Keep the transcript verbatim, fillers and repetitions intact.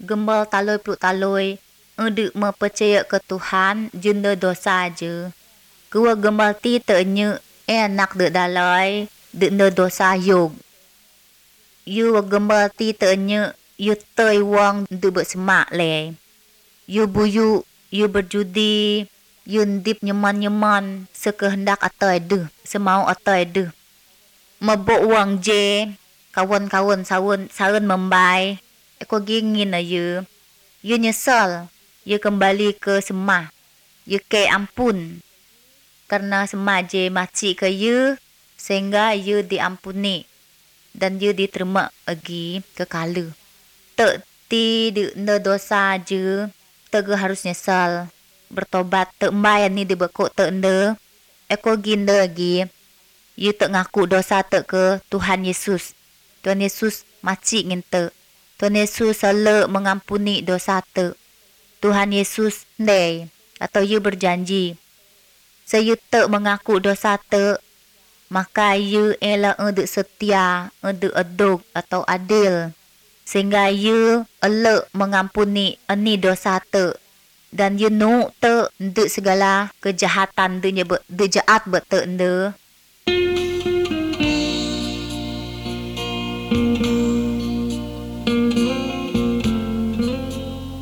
gembal taloi peluk taloi, ende mempercaya ke Tuhan, jenda dosa je. Kua gembal ti tenya enak de dalai, de ne dosa yog. Yu gembal ti tenya yu tei wang de bersemak le. Yu buyu, yu berjudi, yu ndip nyeman-nyeman, sekehendak atai de, semau atai de. Mabok wang je, kawan-kawan sawun saran membai, eko gingin na yu. Yu nyesal, yu kembali ke semah, yu ke ampun. Karena semah je maci ke yu, sehingga yu diampuni dan yu diterima lagi kekala. Tak ti de ne dosa je, tak harus nyesal, bertobat tak mbai ni dibekuk tak ne. Eko ginda lagi, yu tak ngaku dosa tak ke Tuhan Yesus. Tuhan Yesus maci ngin tak. Tuhan Yesus selalu mengampuni dosa tak. Tuhan Yesus ndai atau yu berjanji, saya tak mengaku dosa tak, maka yu ela ende setia, ende aduk atau adil. Sehingga yu elok mengampuni ani dosa tak. Dan yu nuk tak nduk segala kejahatan de nyebut de jahat bet tak nde.